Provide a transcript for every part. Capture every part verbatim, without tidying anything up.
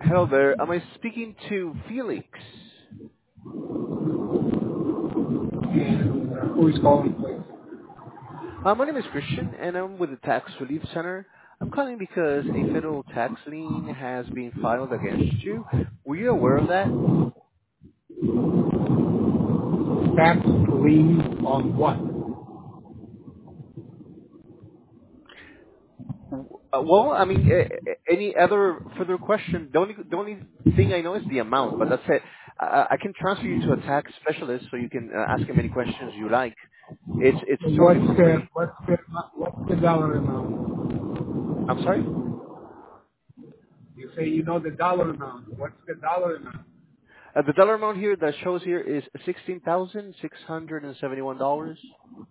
Hello there. Am I speaking to Felix? And uh, who is calling, please? Uh, my name is Christian, and I'm with the Tax Relief Center. I'm calling because a federal tax lien has been filed against you. Were you aware of that? Tax lien on what? Uh, well, I mean, uh, any other further question? The only the only thing I know is the amount, but that's it. I, I can transfer you to a tax specialist so you can uh, ask him any questions you like. It's it's totally What's for the free. what's the what's the dollar amount? I'm sorry. You say you know the dollar amount. What's the dollar amount? Uh, the dollar amount here that shows here is sixteen thousand six hundred and seventy-one dollars.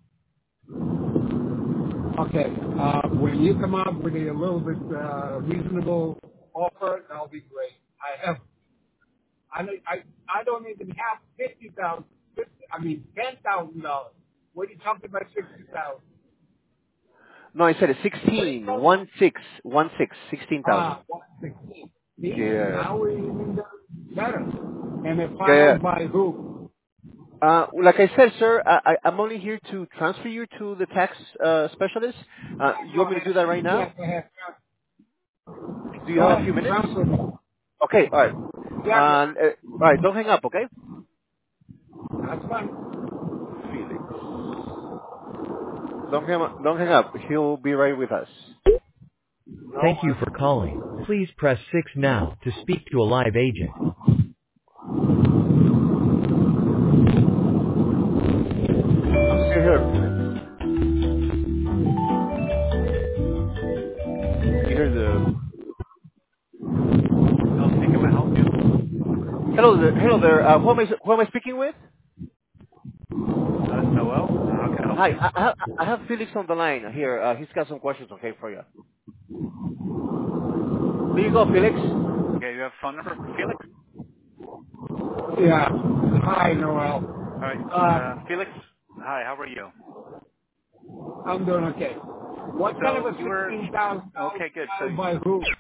Okay. Uh, when you come up with a little bit uh, reasonable offer, that'll be great. I have. I don't- I I don't even have fifty thousand. I mean ten thousand dollars. What are you talking about sixty thousand? No, I said it's What are you sixteen, talking? one six, one six, sixteen thousand. Ah, one sixteen. See, Yeah. now we're even better. And it Yeah, yeah. filed by who? Uh, like I said, sir, I, I- I'm only here to transfer you to the tax uh, specialist. Uh, Yeah, you go want me to ahead. do that right Yeah, now? go ahead. Do you Go have a ahead. few minutes? Transfer me. Okay, all right. Yeah, go Um, ahead. uh, all right, don't hang up, okay? That's fine. Felix. Don't hang up. Don't hang up. He'll be right with us. No, Thank you for calling. Please press six now to speak to a live agent. I'm still here, Felix. You hear the... I'll speak. Can I help you? Hello there. Hello there. Uh, who, am I, who am I speaking with? Uh, Noel, how can I help Hi, you? I, I, have, I have Felix on the line here. Uh, he's got some questions, okay, for you. Here you go, Felix. Okay, you have phone number for Felix? yeah. Hi, Noel. All right, Uh, uh, Felix. Hi, how are you? I'm doing okay. What kind of So a you were sixteen thousand dollars okay. Good. So filed by who?